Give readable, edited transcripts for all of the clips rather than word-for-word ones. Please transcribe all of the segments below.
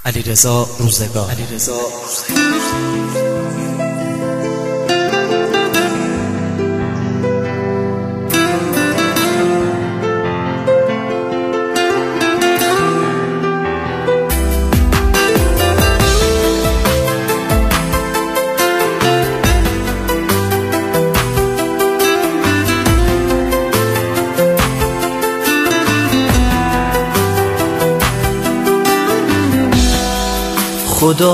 علیرضا روزگار. خدا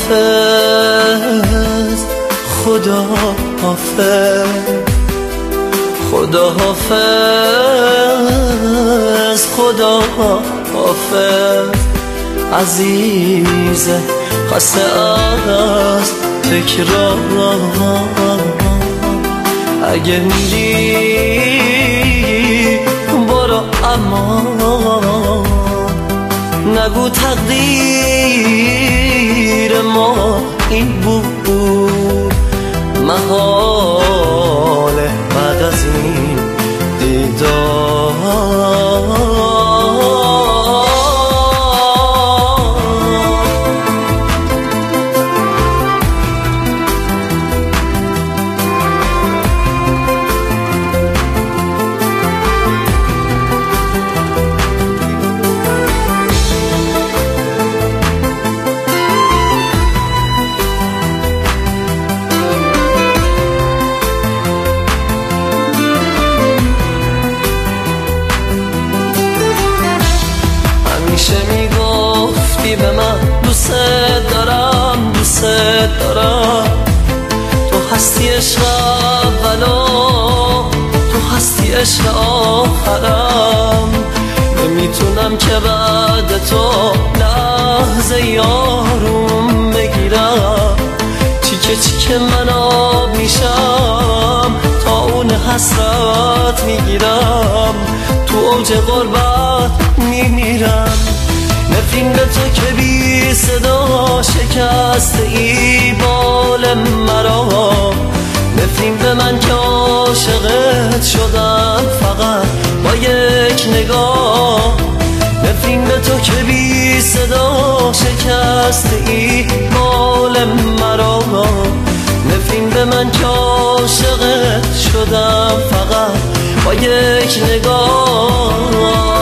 حافظ، خدا حافظ، خدا حافظ، خدا حافظ. عزیز خسته از تکرار، اگه میری برو اما نگو تقدیر ما این بود، محاله بعد از این دیدار. همیشه میگفتی به من دوست دارم، دوست دارم. تو هستی عشق اولم، تو هستی عشق آخرم. نمیتونم که بعد تو لحظه یاروم بگیرم. تیکه تیکه من آب میشم، تا اون حسرت میگیرم. تو اوج غربت میمیرم. نفرین به تو که بی صدا شکست ای بال مرا. نفرین به من که عاشقت شدم فقط با یک نگاه. نفرین به تو که بی صدا شکست ای بال مرا. نفرین به من که عاشقت شدم فقط با یک نگاه.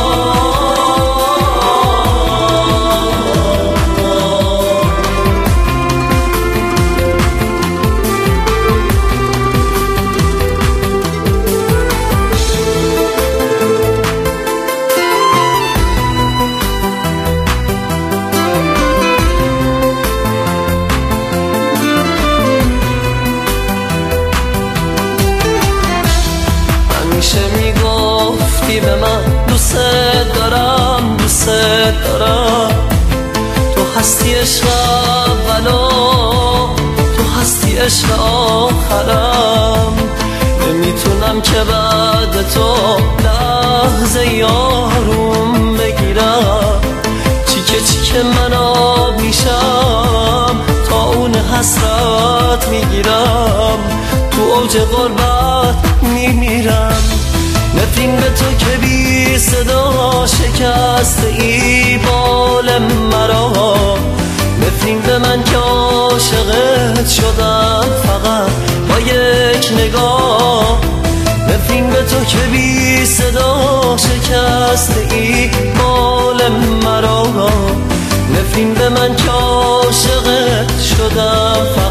همیشه میگفتی به من دوست دارم، دوست دارم. تو هستی عشق اولم، تو هستی عشق آخرم. نمیتونم که بعد تو لحظه یاروم بگیرم. چیکه چیکه من آب میشم، تا اون حسرت میگیرم. تو اوج غربت میمیرم. نفرین به تو که بی صدا شکست ای بال مرا. نفرین به من که عاشقت شدم فقط با یک نگاه. نفرین به تو که بی صدا شکست ای بال مرا. نفرین به من که عاشقت شدم فقط